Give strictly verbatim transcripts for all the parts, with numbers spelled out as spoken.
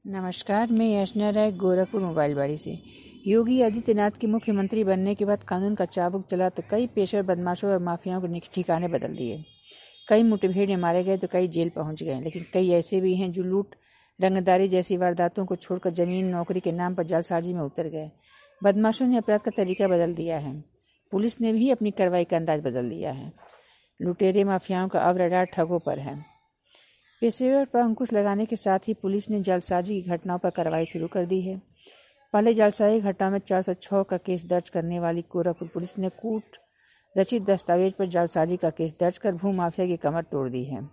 नमस्कार, मैं याचना राय गोरखपुर मोबाइलबाड़ी से। योगी आदित्यनाथ के मुख्यमंत्री बनने के बाद कानून का चाबुक चला तो कई पेशेवर बदमाशों और माफियाओं के ठिकाने बदल दिए। कई मुठभेड़ में मारे गए तो कई जेल पहुंच गए, लेकिन कई ऐसे भी हैं जो लूट रंगदारी जैसी वारदातों को छोड़कर जमीन नौकरी के नाम पर जालसाजी में उतर गए। बदमाशों ने अपराध का तरीका बदल दिया है। पुलिस ने भी अपनी कार्रवाई का अंदाज बदल दिया है। लुटेरे माफियाओं का अब रडार ठगों पर है। पेशेवर पर अंकुश लगाने के साथ ही पुलिस ने जालसाजी की घटनाओं पर कार्रवाई शुरू कर दी है। पहले जालसाजी घटना में चार सौ छह का केस दर्ज करने वाली गोरखपुर पुलिस ने कूट रचित दस्तावेज पर जालसाजी का केस दर्ज कर भू माफिया की कमर तोड़ दी है।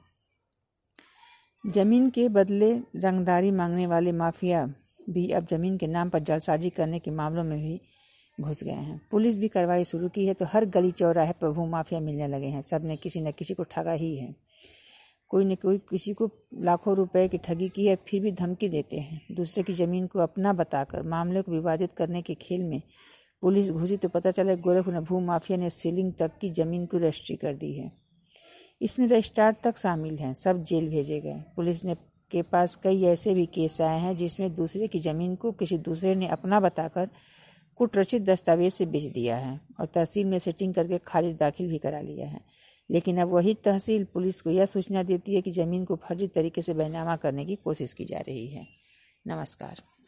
जमीन के बदले रंगदारी मांगने वाले माफिया भी अब जमीन के नाम पर जालसाजी करने के मामलों में भी घुस गए हैं। पुलिस भी कार्रवाई शुरू की है तो हर गली चौराहे पर भू माफिया मिलने लगे हैं। सब ने किसी न किसी को ठगा ही है। कोई न कोई किसी को लाखों रुपए की ठगी की है, फिर भी धमकी देते हैं। दूसरे की जमीन को अपना बताकर मामले को विवादित करने के खेल में पुलिस घुसी तो पता चला गोरखपुर में भू माफिया ने सीलिंग तक की जमीन को रजिस्ट्री कर दी है। इसमें रजिस्ट्रार तक शामिल हैं। सब जेल भेजे गए। पुलिस ने के पास कई ऐसे भी केस आए हैं जिसमें दूसरे की जमीन को किसी दूसरे ने अपना बताकर कुटरचित दस्तावेज से बेच दिया है और तहसील में सेटिंग करके खारिज दाखिल भी करा लिया है। लेकिन अब वही तहसील पुलिस को यह सूचना देती है कि जमीन को फर्जी तरीके से बैनामा करने की कोशिश की जा रही है। नमस्कार।